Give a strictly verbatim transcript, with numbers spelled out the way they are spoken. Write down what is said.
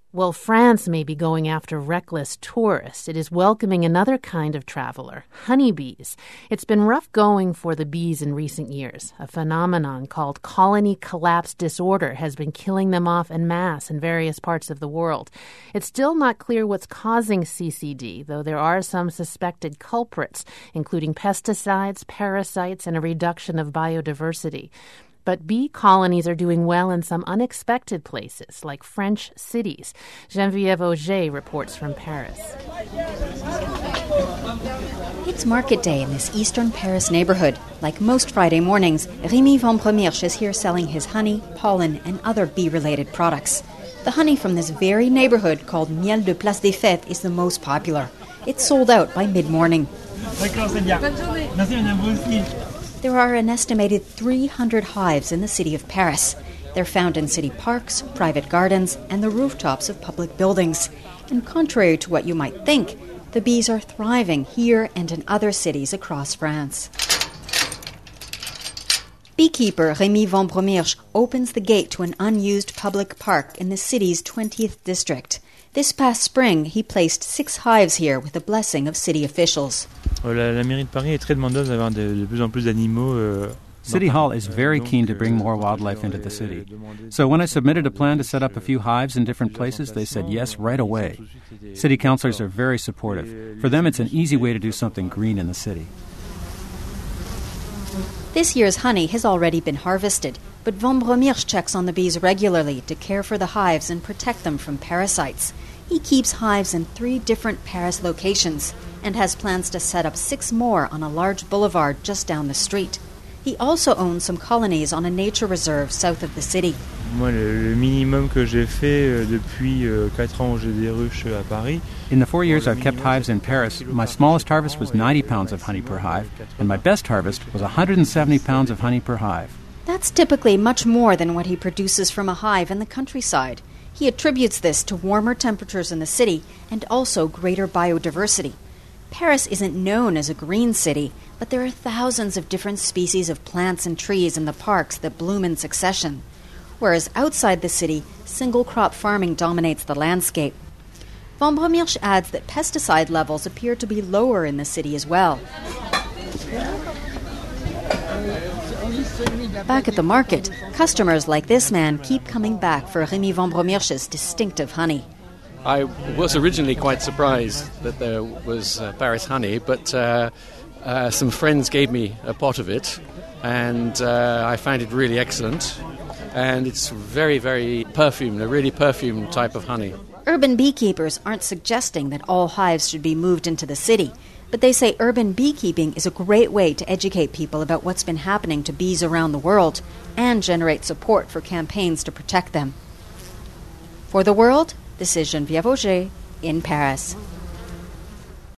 While France may be going after reckless tourists, it is welcoming another kind of traveler, honeybees. It's been rough going for the bees in recent years. A phenomenon called colony collapse disorder has been killing them off en masse in various parts of the world. It's still not clear what's causing C C D, though there are some suspected culprits, including pesticides, parasites, and a reduction of biodiversity. But bee colonies are doing well in some unexpected places, like French cities. Geneviève Auger reports from Paris. It's market day in this eastern Paris neighborhood. Like most Friday mornings, Rémi Vampremirche is here selling his honey, pollen, and other bee-related products. The honey from this very neighborhood, called Miel de Place des Fêtes, is the most popular. It's sold out by mid-morning. There are an estimated three hundred hives in the city of Paris. They're found in city parks, private gardens, and the rooftops of public buildings. And contrary to what you might think, the bees are thriving here and in other cities across France. Beekeeper Rémi Vampremirche opens the gate to an unused public park in the city's twentieth district. This past spring, he placed six hives here with the blessing of city officials. City Hall is very keen to bring more wildlife into the city. So when I submitted a plan to set up a few hives in different places, they said yes right away. City councilors are very supportive. For them, it's an easy way to do something green in the city. This year's honey has already been harvested, but Vampremirche checks on the bees regularly to care for the hives and protect them from parasites. He keeps hives in three different Paris locations and has plans to set up six more on a large boulevard just down the street. He also owns some colonies on a nature reserve south of the city. In the four years I've kept hives in Paris, my smallest harvest was ninety pounds of honey per hive, and my best harvest was one hundred seventy pounds of honey per hive. That's typically much more than what he produces from a hive in the countryside. He attributes this to warmer temperatures in the city and also greater biodiversity. Paris isn't known as a green city, but there are thousands of different species of plants and trees in the parks that bloom in succession. Whereas outside the city, single-crop farming dominates the landscape. Vampremirche adds that pesticide levels appear to be lower in the city as well. Back at the market, customers like this man keep coming back for Rémi Vampremirche's distinctive honey. I was originally quite surprised that there was uh, Paris honey, but uh, uh, some friends gave me a pot of it, and uh, I found it really excellent. And it's very, very perfumed, a really perfumed type of honey. Urban beekeepers aren't suggesting that all hives should be moved into the city, but they say urban beekeeping is a great way to educate people about what's been happening to bees around the world and generate support for campaigns to protect them. For The World, this is Geneviève Auger in Paris.